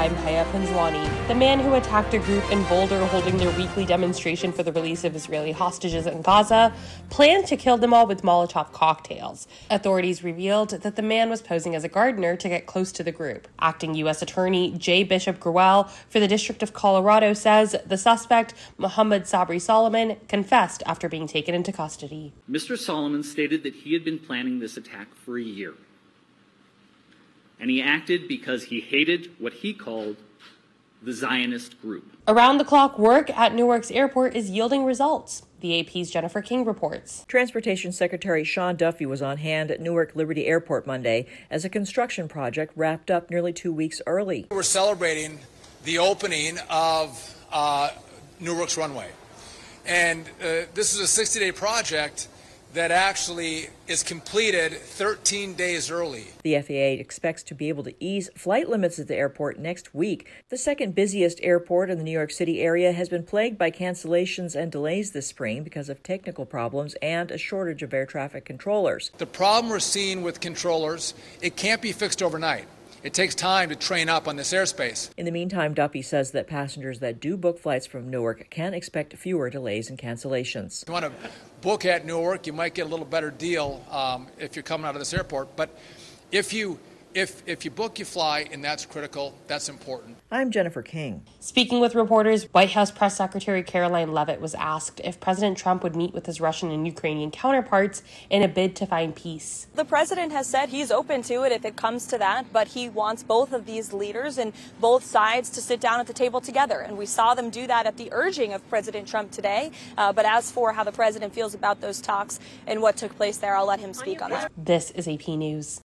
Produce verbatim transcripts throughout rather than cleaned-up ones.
I'm Haya Panjwani. The man who attacked a group in Boulder holding their weekly demonstration for the release of Israeli hostages in Gaza planned to kill them all with Molotov cocktails. Authorities revealed that the man was posing as a gardener to get close to the group. Acting U S Attorney J. Bishop Grewal for the District of Colorado says the suspect, Mohammed Sabri Solomon, confessed after being taken into custody. Mister Solomon stated that he had been planning this attack for a year. And he acted because he hated what he called the Zionist group. Around-the-clock work at Newark's airport is yielding results. The A P's Jennifer King reports. Transportation Secretary Sean Duffy was on hand at Newark Liberty Airport Monday as a construction project wrapped up nearly two weeks early. We're celebrating the opening of uh, Newark's runway. And uh, this is a sixty-day project that actually is completed thirteen days early. The F A A expects to be able to ease flight limits at the airport next week. The second busiest airport in the New York City area has been plagued by cancellations and delays this spring because of technical problems and a shortage of air traffic controllers. The problem we're seeing with controllers, it can't be fixed overnight. It takes time to train up on this airspace. In the meantime, Duffy says that passengers that do book flights from Newark can expect fewer delays and cancellations. If you want to book at Newark, you might get a little better deal um, if you're coming out of this airport. But if you if if you book, you fly, and that's critical. That's important. I'm Jennifer King. Speaking with reporters, White House Press Secretary Caroline Leavitt was asked if President Trump would meet with his Russian and Ukrainian counterparts in a bid to find peace. The president has said he's open to it if it comes to that, but he wants both of these leaders and both sides to sit down at the table together. And we saw them do that at the urging of President Trump today. Uh, but as for how the president feels about those talks and what took place there, I'll let him speak on that. This is A P News.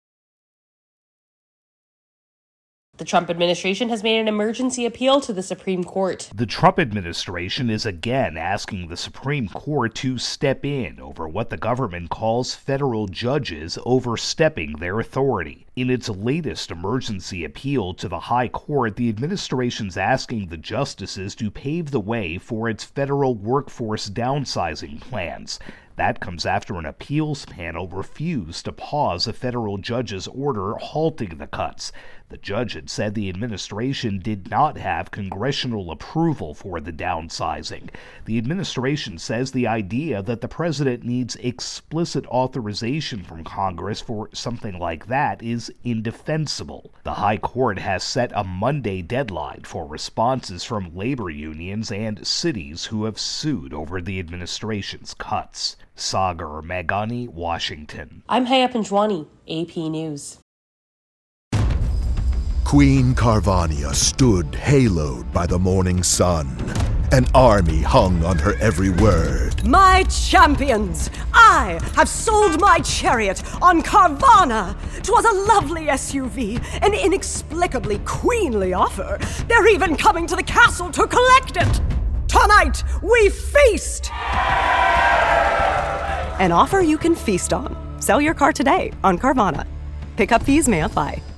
The Trump administration has made an emergency appeal to the Supreme Court. The Trump administration is again asking the Supreme Court to step in over what the government calls federal judges overstepping their authority. In its latest emergency appeal to the High Court, the administration's asking the justices to pave the way for its federal workforce downsizing plans. That comes after an appeals panel refused to pause a federal judge's order halting the cuts. The judge had said the administration did not have congressional approval for the downsizing. The administration says the idea that the president needs explicit authorization from Congress for something like that is indefensible. The High Court has set a Monday deadline for responses from labor unions and cities who have sued over the administration's cuts. Sagar Meghani, Washington. I'm Haya Panjwani, A P News. Queen Carvania stood haloed by the morning sun. An army hung on her every word. My champions, I have sold my chariot on Carvana. 'Twas a lovely S U V, an inexplicably queenly offer. They're even coming to the castle to collect it. Tonight, we feast! An offer you can feast on. Sell your car today on Carvana. Pickup fees may apply.